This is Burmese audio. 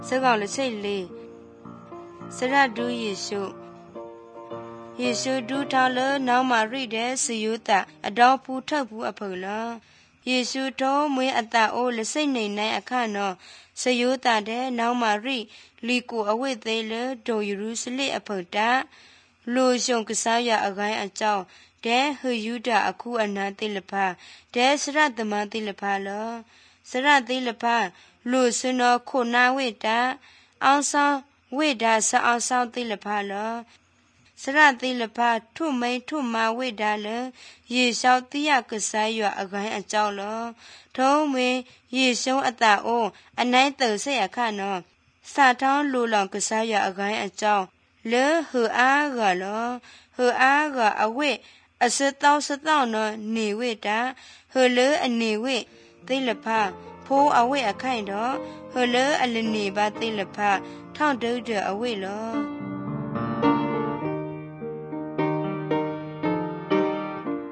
စကောက်လက်စိတ်လေးစရဒူယေရှုယေရှုဒူထောင်းလနောက်မှာရိတဲ့စယူတာအတော်ဖူးထုတ်ဘူးအဖုလယေရှုတော်မွေးအတာအိုလက်စိတ်နေနိုင်အခါနော်စယူတာတဲ့နောက်မှာရိလီကိုအဝိသေးလဒိုယေရုစလိအဖုတာလူရှုံကစားရအကိုင်းအကြောင်းတဲဟူယူတာအခုအနာတိလဖာတဲစရသမတိလဖာလောစရတိလဖာလူစနောခုနာဝိတာအောင်ဆောင်ဝိဒါဆအောင်ဆောင်တိလဖာလောစရတိလဖာထုမိန်ထုမာဝိဒါလရေလျှောက်တိယကစားရအကိုင်းအကြောင်းလောထုံးမင်းရေရှုံးအတာအိုအနိုင်တဆေအခါနော်စာထောင်းလူလောင်ကစားရအကိုင်းအကြောင်းလေဟူအားကလောဟူအားကအဝိအစတောင်းစတောင်းနော်နေဝိတာဟူလေအနေဝိတိလဖာဖိုးအဝိအခိုင်တော့ဟူလေအလနေပါတိလဖာထောင်းတုတ်အဝိလော